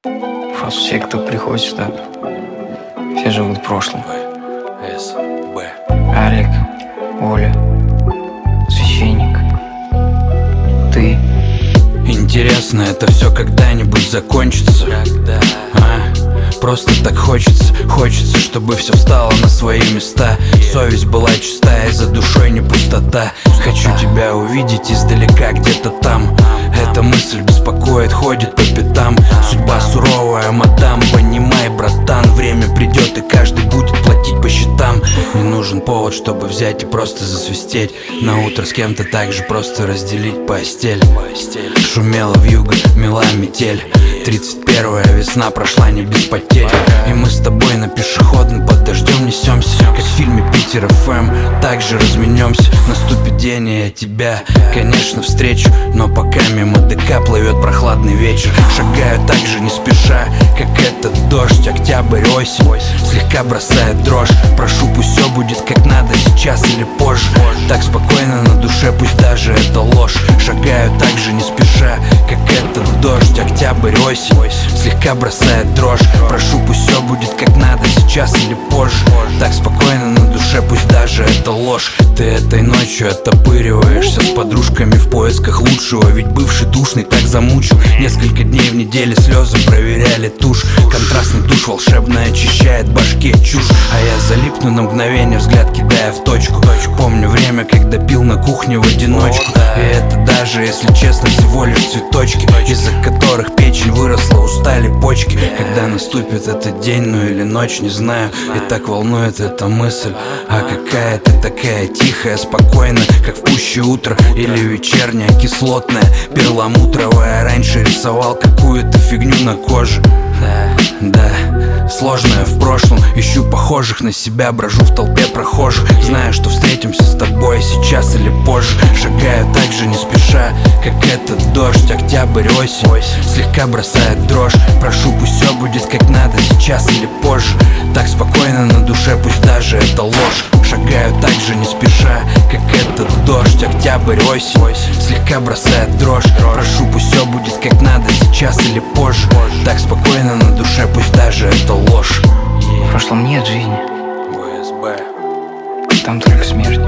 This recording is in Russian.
Просто все, кто приходит сюда, все живут в прошлом. Алик, Оля, священник, ты. Интересно, это все когда-нибудь закончится? Просто так хочется, чтобы все встало на свои места. Совесть была чистая, за душой не пустота. Хочу тебя увидеть издалека, где-то там. Эта мысль беспокоит, ходит по пятам. Судьба суровая, мадам, понимай, братан. Время придет и каждый будет платить по счетам. Не нужен повод, чтобы взять и просто засвистеть. На утро с кем-то так же просто разделить постель. Шумела вьюга, мела метель. 31-я весна прошла не без потерь. И мы с тобой на пешеходном под дождем несемся, как в фильме Питер ФМ. Так же разменемся, наступит день, и я тебя, конечно, встречу. Но пока мимо ДК плывет прохладный вечер. Шагаю так же не спеша, как этот дождь. Октябрь, осень, слегка бросает дрожь. Прошу, пусть все будет как надо, сейчас или позже. Так спокойно на душе, пусть даже это ложь. Шагаю так же не спеша, как этот дождь. Октябрь, осень, слегка бросает дрожь. Прошу, пусть все будет как надо, сейчас или позже. Так спокойно на душе, пусть даже это ложь. Ты этой ночью оттопыриваешься с подружками в поисках лучшего. Ведь бывший душный так замучил. Несколько дней в неделе слезы проверяли тушь. Контрастный душ волшебно очищает башке чушь. А я залипну на мгновение, взгляд кидая в точку. Помню время, когда пил на кухне в одиночку. И это даже, если честно, всего лишь цветочки, из-за которых печень выросла, устали почки. Когда наступит этот день, ну или ночь, не знаю. И так волнует эта мысль. А какая ты такая тихая, спокойная, как в пуще утра. Или вечерняя, кислотная, перламутровая. Раньше рисовал какую-то фигню на коже. Да, сложное в прошлом. Ищу похожих на себя, брожу в толпе прохожих. Знаю, что встретимся с тобой сейчас или позже. Шагаю так же не спеша, как этот дождь. Октябрь, осень, слегка бросает дрожь. Прошу, пусть все будет как надо, сейчас или позже. Так спокойно на душе, пусть даже это ложь. Шагаю так же не спеша, как этот дождь. Октябрь, осень, слегка бросает дрожь. Прошу, пусть все будет как надо, сейчас или позже. Так спокойно на душе, пусть даже это ложь. В прошлом нет жизни, там только смерть.